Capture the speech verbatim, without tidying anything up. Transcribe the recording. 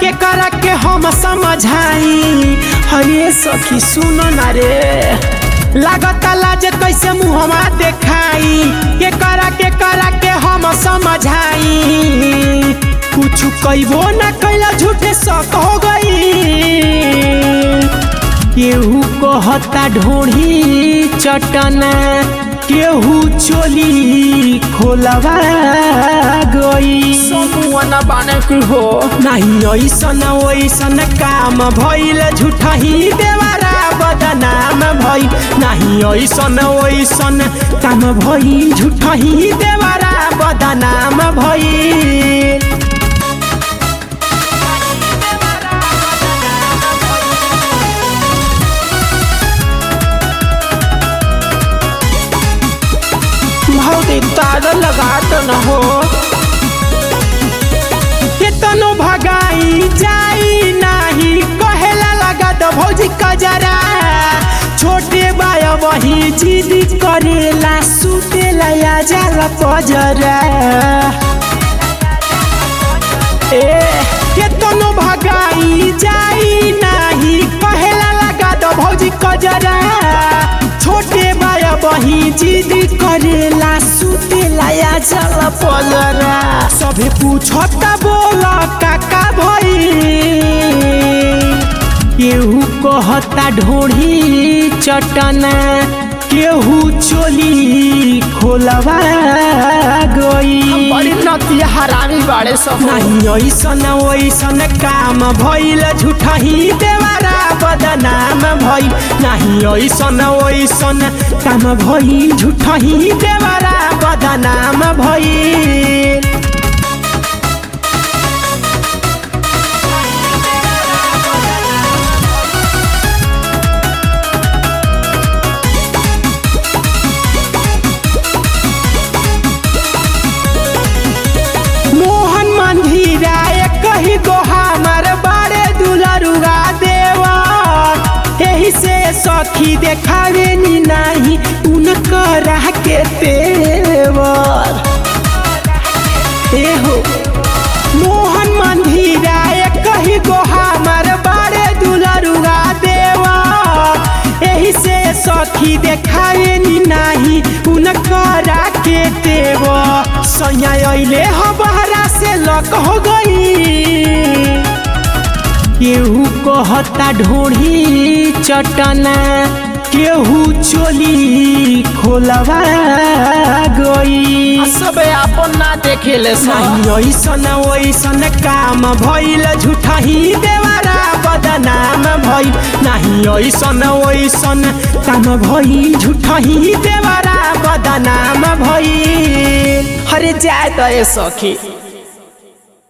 के करा के हम समझाई। हरे सखी सुन ना रे लागत लाज कैसे मुहमा देखाई। के करा के करा के हम समझाई कुछ कइबो ना कैला झूठे शक हो गई। केहू कहता ढोढ़ी चटना केहू चोली खोलवा गई। समुआना बाने की हो नहीं ऐसन वैसन काम भइल झूठही देवरा बदनाम भइल। नहीं ऐसन वैसन काम भइल झूठही देवरा बदनाम भइल। भौजी तार लगात न हो केतनो भगाई जाई नाही कहेला लगा दो भौजी कजरा। छोटे बाय वही जिद करेला सुतेला या जाला पजरा। ए केतनो भगाई जाई नाही कहेला लगा दो भौजी कजरा। छोटे बाय वही जिद करेला सुतेला या जाला पजरा। सभे पूछता बोला काका भई केहू कहता ढोढ़ी चटना केहू चोली खोलवा गई। बड़ी नतिया हरामी बाड़े सब। नहीं ऐसन वैसन काम भइल झूठही देवरा बदनाम भइल। नहीं ऐसन वैसन काम भइल झूठही देवरा बदनाम भइल। कही गो हमार बारे दुलरुआ देवा एही से सखी देखावे नी नाही उनकरा के तेवर। एहो मोहन मंदिरा कही गो हमार बारे दुलरुआ देवा एही से सखी देखावे नी नाही उनकरा के तेवर। सैया अइले हबहरा से लक हो गई। केहू कहता ढोढ़ी चटना केहू चोली खोलवा गई। सब अपन ना देखेले नहीं ऐसन वैसन काम भइल झूठही देवरा बदनाम भइल। नहीं ऐसन वैसन काम भइल झूठही देवरा बदनाम भइल। हरे जाए तो सखी।